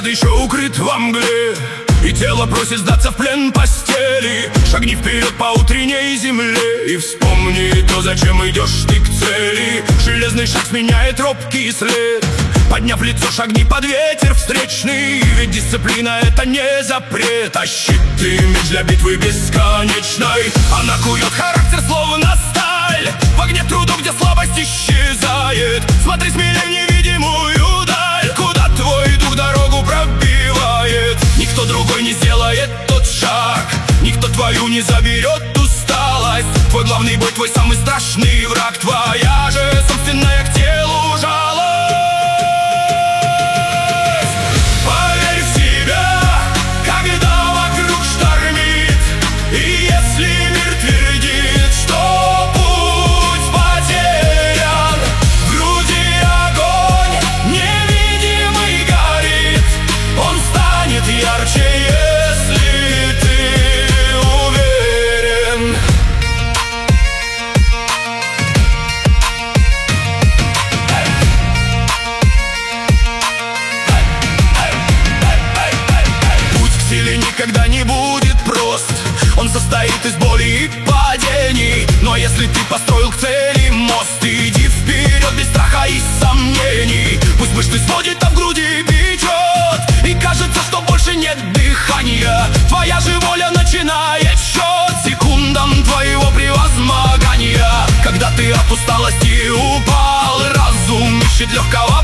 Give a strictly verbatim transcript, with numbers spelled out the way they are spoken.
Город еще укрыт во мгле, и тело просит сдаться в плен постели. Шагни вперед по утренней земле и вспомни то, зачем идешь ты к цели. Железный шаг сменяет робкий след. Подняв лицо, шагни под ветер встречный, ведь дисциплина — это не запрет, а щит и меч для битвы бесконечной. Она кует характер словно сталь в огне трудов, где слабость исчезает. Смотри смелее в невидимую даль, куда твой дух дорогу пробивает. Никто другой не сделает тот шаг, никто твою не заберет усталость. Твой главный бой, твой самый страшный враг, твоя же собственная к телу жалость. Поверь в себя, когда вокруг штормит, и если мир твердит, что путь потерян, в груди огонь невидимый горит. Он станет ярче, если ты уверен. Путь к силе никогда не будет прост. Он состоит из боли и падений. Но если ты построил к цели мост, иди вперед без страха и сомнений. Пусть мышцы сводит, а в груди печет, и кажется, что больше нет дыхания. Твоя же воля начинает счет секундам твоего превозмогания. Когда ты от усталости упал, разум ищет легкого